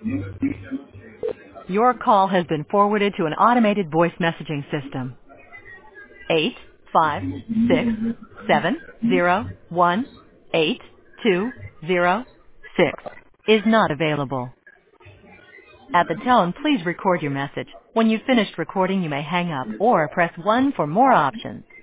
Your call has been forwarded to an automated voice messaging system. 85670182006 is not available. At the tone, please record your message. When you've finished recording, you may hang up or press 1 for more options.